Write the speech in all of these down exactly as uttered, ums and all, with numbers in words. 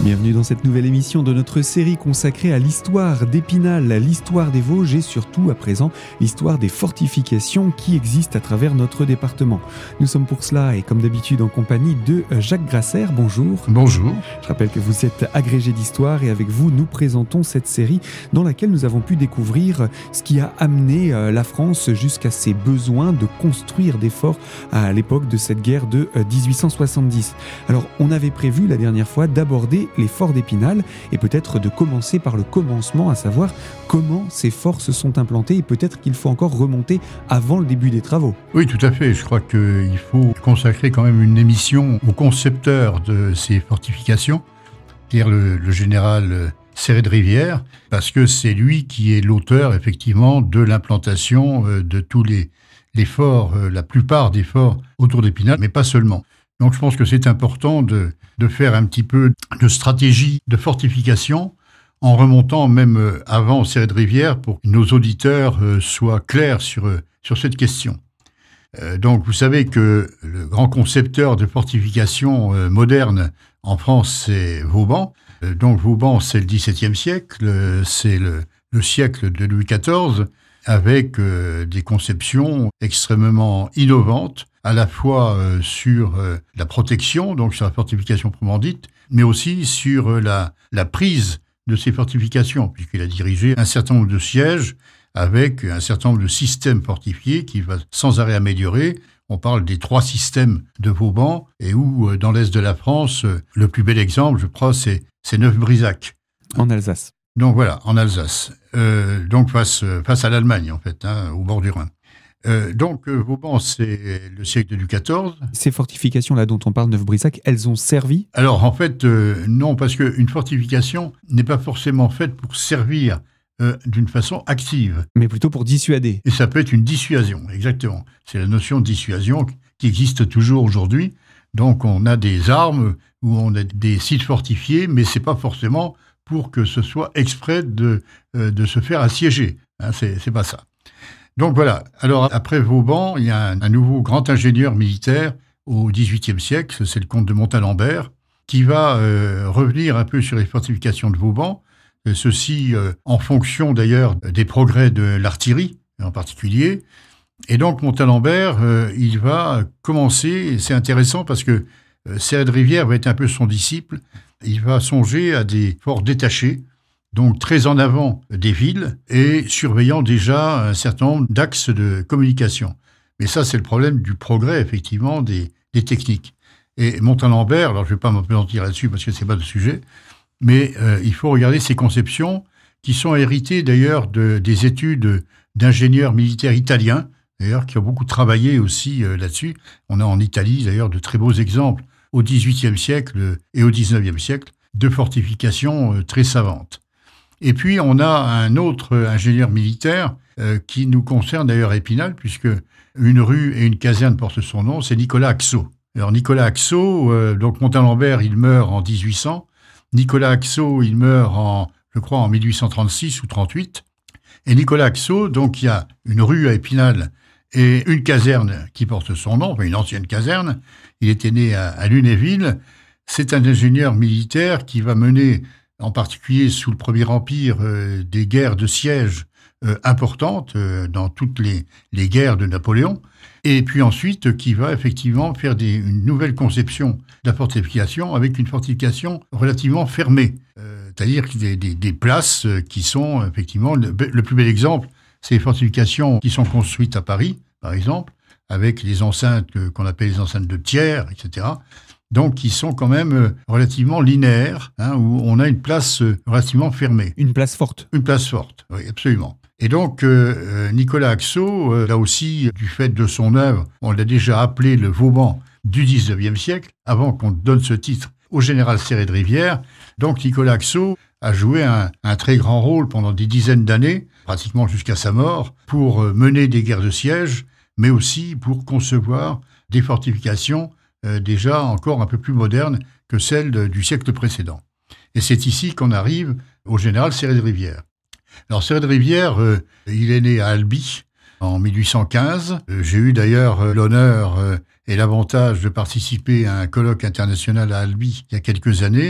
Bienvenue dans cette nouvelle émission de notre série consacrée à l'histoire d'Épinal, l'histoire des Vosges et surtout à présent l'histoire des fortifications qui existent à travers notre département. Nous sommes pour cela et comme d'habitude en compagnie de Jacques Grasser. Bonjour. Bonjour. Je rappelle que vous êtes agrégé d'histoire et avec vous nous présentons cette série dans laquelle nous avons pu découvrir ce qui a amené la France jusqu'à ses besoins de construire des forts à l'époque de cette guerre de dix-huit cent soixante-dix. Alors on avait prévu la dernière fois d'aborder les forts d'Épinal et peut-être de commencer par le commencement, à savoir comment ces forts se sont implantés et peut-être qu'il faut encore remonter avant le début des travaux. Oui, tout à fait. Je crois qu'il faut consacrer quand même une émission au concepteur de ces fortifications, c'est-à-dire le, le général Céré de Rivière, parce que c'est lui qui est l'auteur effectivement de l'implantation de tous les, les forts, la plupart des forts autour d'Épinal, mais pas seulement. Donc je pense que c'est important de, de faire un petit peu de stratégie de fortification en remontant même avant Céré de Rivière pour que nos auditeurs soient clairs sur, sur cette question. Euh, donc vous savez que le grand concepteur de fortification euh, moderne en France, c'est Vauban. Euh, donc Vauban, c'est le dix-septième siècle, euh, c'est le, le siècle de Louis quatorze, avec euh, des conceptions extrêmement innovantes, à la fois euh, sur euh, la protection, donc sur la fortification proprement dite, mais aussi sur euh, la, la prise de ces fortifications, puisqu'il a dirigé un certain nombre de sièges avec un certain nombre de systèmes fortifiés qui va sans arrêt améliorer. On parle des trois systèmes de Vauban, et où, euh, dans l'est de la France, euh, le plus bel exemple, je crois, c'est, c'est Neuf-Brisach. En Alsace. Donc voilà, en Alsace. Euh, donc face, face à l'Allemagne, en fait, hein, au bord du Rhin. Euh, donc euh, Vauban, c'est le siècle de Louis quatorze. Ces fortifications-là dont on parle, Neuf-Brisach, elles ont servi ? Alors en fait, euh, non, parce qu'une fortification n'est pas forcément faite pour servir euh, d'une façon active. Mais plutôt pour dissuader. Et ça peut être une dissuasion, exactement. C'est la notion de dissuasion qui existe toujours aujourd'hui. Donc on a des armes ou on a des sites fortifiés, mais c'est pas forcément pour que ce soit exprès de, euh, de se faire assiéger. Hein, c'est, c'est pas ça. Donc voilà. Alors après Vauban, il y a un, un nouveau grand ingénieur militaire au dix-huitième siècle, c'est le comte de Montalembert, qui va euh, revenir un peu sur les fortifications de Vauban, euh, ceci euh, en fonction d'ailleurs des progrès de l'artillerie en particulier. Et donc Montalembert, euh, il va commencer, et c'est intéressant parce que euh, Céré de Rivière va être un peu son disciple, il va songer à des forts détachés, donc très en avant des villes et surveillant déjà un certain nombre d'axes de communication. Mais ça, c'est le problème du progrès, effectivement, des, des techniques. Et Montalembert, alors je ne vais pas m'appesantir là-dessus parce que ce n'est pas le sujet, mais euh, il faut regarder ces conceptions qui sont héritées d'ailleurs de, des études d'ingénieurs militaires italiens, d'ailleurs, qui ont beaucoup travaillé aussi euh, là-dessus. On a en Italie, d'ailleurs, de très beaux exemples au dix-huitième siècle et au dix-neuvième siècle de fortifications euh, très savantes. Et puis, on a un autre ingénieur militaire euh, qui nous concerne d'ailleurs à Épinal, puisque une rue et une caserne portent son nom, c'est Nicolas Axot. Alors, Nicolas Axot, euh, donc Montalembert, il meurt en dix-huit cents. Nicolas Axot, il meurt en, je crois, en mille huit cent trente-six ou trente-huit. Et Nicolas Axot, donc il y a une rue à Épinal et une caserne qui porte son nom, enfin une ancienne caserne. Il était né à, à Lunéville. C'est un ingénieur militaire qui va mener, en particulier sous le Premier Empire, euh, des guerres de siège euh, importantes euh, dans toutes les, les guerres de Napoléon. Et puis ensuite, euh, qui va effectivement faire des, une nouvelle conception de la fortification avec une fortification relativement fermée. Euh, c'est-à-dire des, des, des places qui sont effectivement... Le, le plus bel exemple, c'est les fortifications qui sont construites à Paris, par exemple, avec les enceintes qu'on appelle les enceintes de Thiers, et cetera. Donc, qui sont quand même relativement linéaires, hein, où on a une place relativement fermée. Une place forte. Une place forte, oui, absolument. Et donc, euh, Nicolas Axot, euh, là aussi, du fait de son œuvre, on l'a déjà appelé le Vauban du dix-neuvième siècle, avant qu'on donne ce titre au général Céré de Rivière. Donc, Nicolas Axot a joué un, un très grand rôle pendant des dizaines d'années, pratiquement jusqu'à sa mort, pour mener des guerres de siège, mais aussi pour concevoir des fortifications Euh, déjà encore un peu plus moderne que celle de, du siècle précédent. Et c'est ici qu'on arrive au général Céré de Rivière. Alors Céré de Rivière, euh, il est né à Albi en mille huit cent quinze. Euh, j'ai eu d'ailleurs euh, l'honneur euh, et l'avantage de participer à un colloque international à Albi il y a quelques années,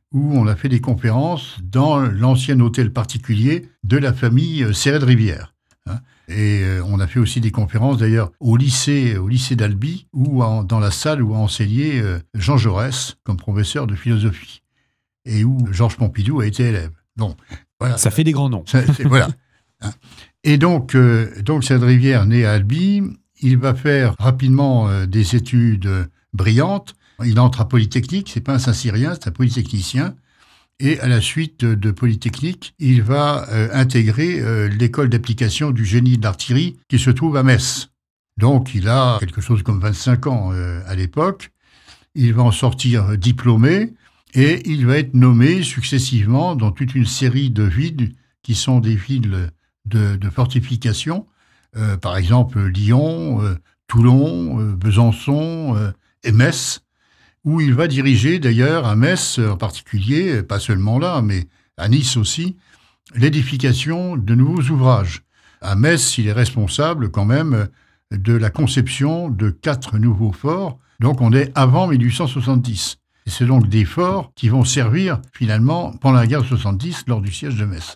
où on a fait des conférences dans l'ancien hôtel particulier de la famille Serret de Rivière. Hein. Et euh, on a fait aussi des conférences d'ailleurs au lycée, au lycée d'Albi, où en, dans la salle où a enseigné euh, Jean Jaurès comme professeur de philosophie, et où Georges Pompidou a été élève. Bon, voilà. Ça fait des grands noms. Ça, voilà. Hein. Et donc, euh, donc Serret de Rivière, né à Albi, il va faire rapidement euh, des études brillantes. Il entre à Polytechnique, c'est pas un Saint-Cyrien, c'est un polytechnicien. Et à la suite de, de Polytechnique, il va euh, intégrer euh, l'école d'application du génie de l'artillerie qui se trouve à Metz. Donc il a quelque chose comme vingt-cinq ans euh, à l'époque. Il va en sortir euh, diplômé et il va être nommé successivement dans toute une série de villes qui sont des villes de, de fortification. Euh, par exemple Lyon, euh, Toulon, euh, Besançon euh, et Metz, où il va diriger d'ailleurs à Metz en particulier, pas seulement là, mais à Nice aussi, l'édification de nouveaux ouvrages. À Metz, il est responsable quand même de la conception de quatre nouveaux forts, donc on est avant mille huit cent soixante-dix. Et c'est donc des forts qui vont servir finalement pendant la guerre de soixante-dix lors du siège de Metz.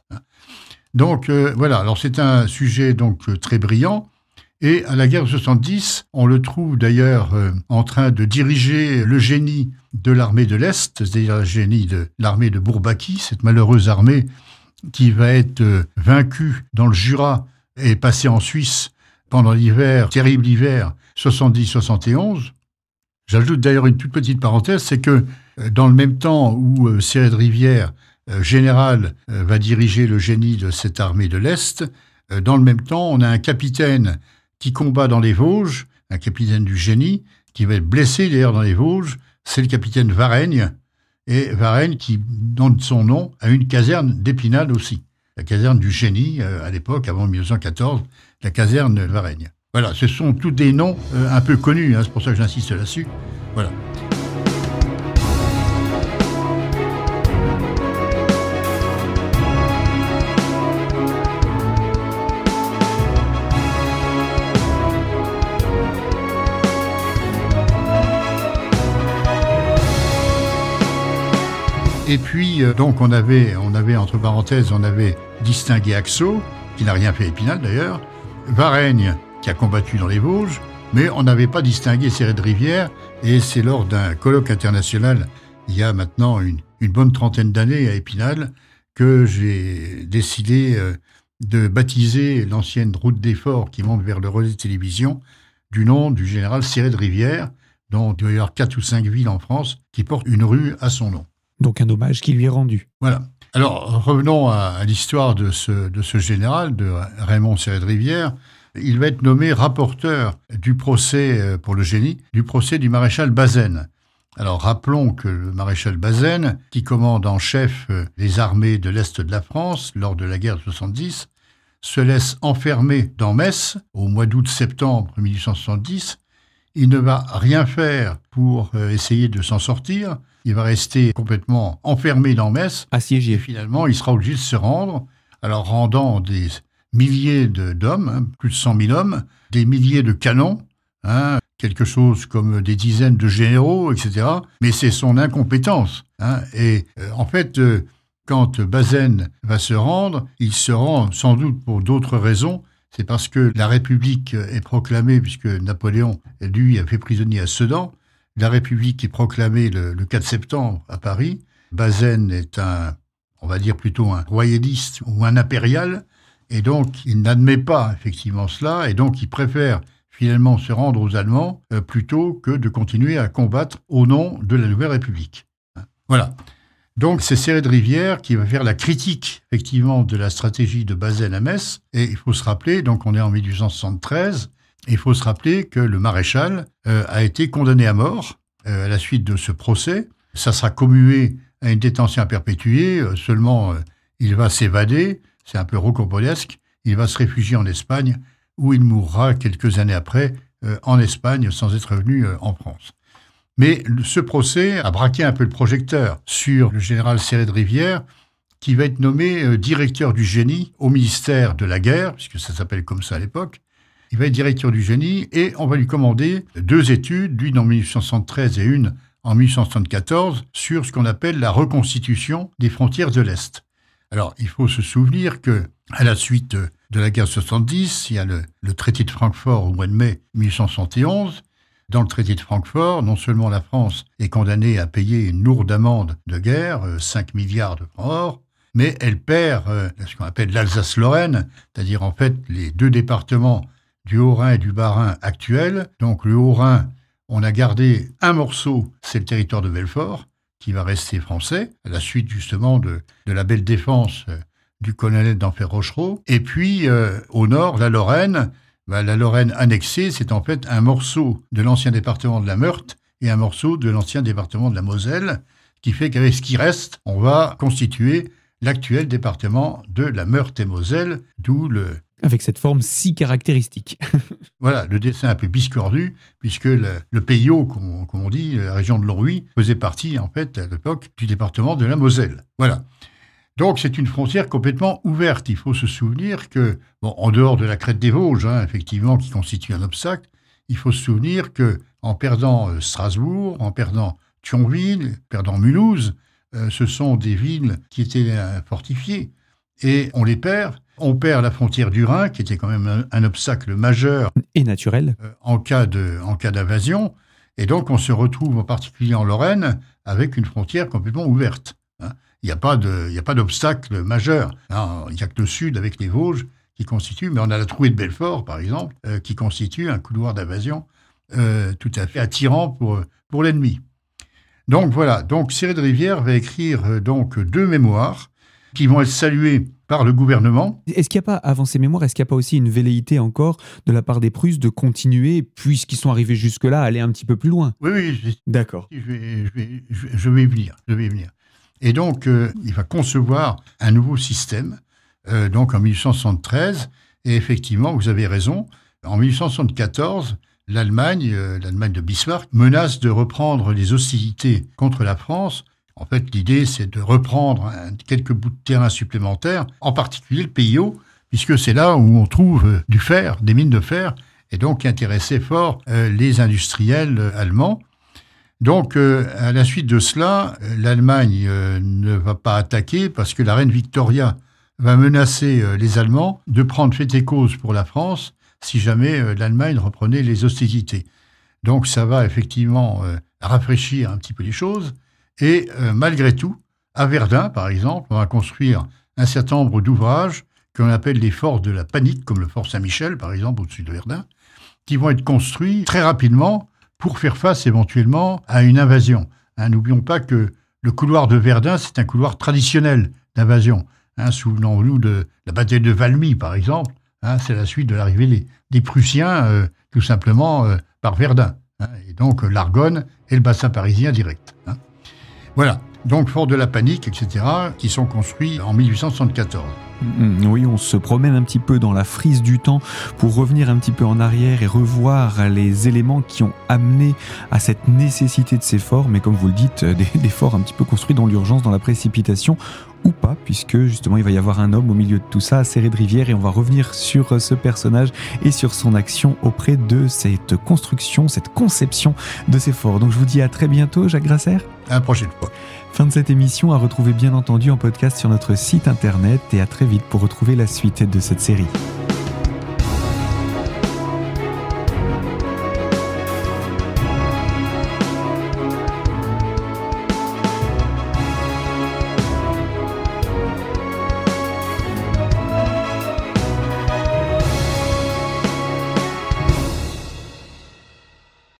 Donc euh, voilà, alors c'est un sujet donc très brillant. Et à la guerre de soixante-dix, on le trouve d'ailleurs euh, en train de diriger le génie de l'armée de l'Est, c'est-à-dire le génie de l'armée de Bourbaki, cette malheureuse armée qui va être euh, vaincue dans le Jura et passée en Suisse pendant l'hiver, terrible hiver, soixante-dix soixante et onze. J'ajoute d'ailleurs une toute petite parenthèse, c'est que euh, dans le même temps où euh, Serret de Rivière, euh, général, euh, va diriger le génie de cette armée de l'Est, euh, dans le même temps, on a un capitaine qui combat dans les Vosges, un capitaine du génie, qui va être blessé d'ailleurs dans les Vosges, c'est le capitaine Varennes, et Varennes qui donne son nom à une caserne d'Épinal aussi, la caserne du génie, euh, à l'époque, avant mille neuf cent quatorze, la caserne Varennes. Voilà, ce sont tous des noms euh, un peu connus, hein, c'est pour ça que j'insiste là-dessus. Voilà. Et puis, euh, donc, on avait, on avait, entre parenthèses, on avait distingué Axo, qui n'a rien fait à Épinal d'ailleurs, Varennes, qui a combattu dans les Vosges, mais on n'avait pas distingué Serret de Rivière, et c'est lors d'un colloque international, il y a maintenant une, une bonne trentaine d'années à Épinal, que j'ai décidé euh, de baptiser l'ancienne route des forts qui monte vers le relais de télévision du nom du général Serret de Rivière, dont il doit y avoir quatre ou cinq villes en France qui portent une rue à son nom. Donc un hommage qui lui est rendu. Voilà. Alors revenons à, à l'histoire de ce, de ce général, de Raymond Serret de Rivière. Il va être nommé rapporteur du procès pour le génie, du procès du maréchal Bazaine. Alors rappelons que le maréchal Bazaine, qui commande en chef les armées de l'Est de la France lors de la guerre de soixante-dix, se laisse enfermer dans Metz au mois d'août-septembre mille huit cent soixante-dix. Il ne va rien faire pour essayer de s'en sortir. Il va rester complètement enfermé dans Metz. Assiégé. Et finalement, il sera obligé de se rendre, alors rendant des milliers de, d'hommes, hein, plus de cent mille hommes, des milliers de canons, hein, quelque chose comme des dizaines de généraux, et cetera. Mais c'est son incompétence. Hein, et euh, en fait, euh, quand Bazaine va se rendre, il se rend sans doute pour d'autres raisons. C'est parce que la République est proclamée, puisque Napoléon, lui, a fait prisonnier à Sedan. La République est proclamée le, le quatre septembre à Paris. Bazaine est un, on va dire plutôt un royaliste ou un impérial, et donc il n'admet pas effectivement cela, et donc il préfère finalement se rendre aux Allemands euh, plutôt que de continuer à combattre au nom de la Nouvelle République. Voilà. Donc c'est Serret de Rivière qui va faire la critique effectivement de la stratégie de Bazaine à Metz, et il faut se rappeler, donc on est en mille huit cent soixante-treize, il faut se rappeler que le maréchal euh, a été condamné à mort euh, à la suite de ce procès. Ça sera commué à une détention à perpétuité. Euh, seulement, euh, il va s'évader. C'est un peu rocambolesque. Il va se réfugier en Espagne, où il mourra quelques années après euh, en Espagne, sans être venu euh, en France. Mais ce procès a braqué un peu le projecteur sur le général Serret de Rivière, qui va être nommé euh, directeur du génie au ministère de la guerre, puisque ça s'appelle comme ça à l'époque. Il va être directeur du génie et on va lui commander deux études, l'une en mille huit cent soixante-treize et une en mille huit cent soixante-quatorze sur ce qu'on appelle la reconstitution des frontières de l'Est. Alors, il faut se souvenir que, à la suite de la guerre de soixante-dix, il y a le, le traité de Francfort au mois de mai mille huit cent soixante et onze. Dans le traité de Francfort, non seulement la France est condamnée à payer une lourde amende de guerre, cinq milliards de francs or, mais elle perd euh, ce qu'on appelle l'Alsace-Lorraine, c'est-à-dire en fait les deux départements du Haut-Rhin et du Bas-Rhin actuels. Donc le Haut-Rhin, on a gardé un morceau, c'est le territoire de Belfort, qui va rester français, à la suite justement de, de la belle défense euh, du colonel d'Enfer Rochereau. Et puis euh, au nord, la Lorraine, bah, la Lorraine annexée, c'est en fait un morceau de l'ancien département de la Meurthe et un morceau de l'ancien département de la Moselle, qui fait qu'avec ce qui reste, on va constituer l'actuel département de la Meurthe-et-Moselle, d'où le... Avec cette forme si caractéristique. Voilà, le dessin un peu biscornu, puisque le, le Pays Haut, comme, comme on dit, la région de l'Oruy, faisait partie, en fait, à l'époque, du département de la Moselle. Voilà. Donc, c'est une frontière complètement ouverte. Il faut se souvenir que, bon, en dehors de la crête des Vosges, hein, effectivement, qui constitue un obstacle, il faut se souvenir que, en perdant euh, Strasbourg, en perdant Thionville, en perdant Mulhouse, euh, ce sont des villes qui étaient euh, fortifiées. Et on les perd. On perd la frontière du Rhin, qui était quand même un, un obstacle majeur. Et naturel. Euh, en cas de, en cas d'invasion. Et donc, on se retrouve, en particulier en Lorraine, avec une frontière complètement ouverte. Hein. Il n'y a pas de, il n'y a pas d'obstacle majeur. Hein. Il n'y a que le sud, avec les Vosges, qui constitue, mais on a la trouée de Belfort, par exemple, euh, qui constitue un couloir d'invasion euh, tout à fait attirant pour, pour l'ennemi. Donc, voilà. Donc, Cyril de Rivière va écrire euh, donc deux mémoires qui vont être salués par le gouvernement. Est-ce qu'il n'y a pas, avant ces mémoires, est-ce qu'il n'y a pas aussi une velléité encore de la part des Prusses de continuer, puisqu'ils sont arrivés jusque-là, à aller un petit peu plus loin? Oui, oui. Je, D'accord. Je vais, je, vais, je vais y venir. Je vais y venir. Et donc, euh, il va concevoir un nouveau système, euh, donc en mille huit cent soixante-treize. Et effectivement, vous avez raison, en mille huit cent soixante-quatorze, l'Allemagne, euh, l'Allemagne de Bismarck, menace de reprendre les hostilités contre la France. En fait, l'idée, c'est de reprendre un, quelques bouts de terrain supplémentaires, en particulier le Pays Haut, puisque c'est là où on trouve euh, du fer, des mines de fer, et donc qui intéressait fort euh, les industriels euh, allemands. Donc, euh, à la suite de cela, euh, l'Allemagne euh, ne va pas attaquer parce que la reine Victoria va menacer euh, les Allemands de prendre fait et cause pour la France si jamais euh, l'Allemagne reprenait les hostilités. Donc, ça va effectivement euh, rafraîchir un petit peu les choses. Et euh, malgré tout, à Verdun, par exemple, on va construire un certain nombre d'ouvrages qu'on appelle les forts de la panique, comme le fort Saint-Michel, par exemple, au-dessus de Verdun, qui vont être construits très rapidement pour faire face éventuellement à une invasion. Hein, n'oublions pas que le couloir de Verdun, c'est un couloir traditionnel d'invasion. Hein, souvenons-nous de la bataille de Valmy, par exemple. Hein, c'est la suite de l'arrivée des, des Prussiens, euh, tout simplement, euh, par Verdun. Hein, et donc, l'Argonne et le bassin parisien direct. Hein. Voilà, donc fort de la panique, et cetera, qui sont construits en mille huit cent soixante-quatorze. Oui, on se promène un petit peu dans la frise du temps pour revenir un petit peu en arrière et revoir les éléments qui ont amené à cette nécessité de ces forts, mais comme vous le dites, des, des forts un petit peu construits dans l'urgence, dans la précipitation, ou pas, puisque justement il va y avoir un homme au milieu de tout ça, Cyril de Rivière, et on va revenir sur ce personnage et sur son action auprès de cette construction, cette conception de ces forts. Donc je vous dis à très bientôt, Jacques Grasser. À la prochaine fois. Fin de cette émission à retrouver bien entendu en podcast sur notre site internet, et à très vite pour retrouver la suite de cette série.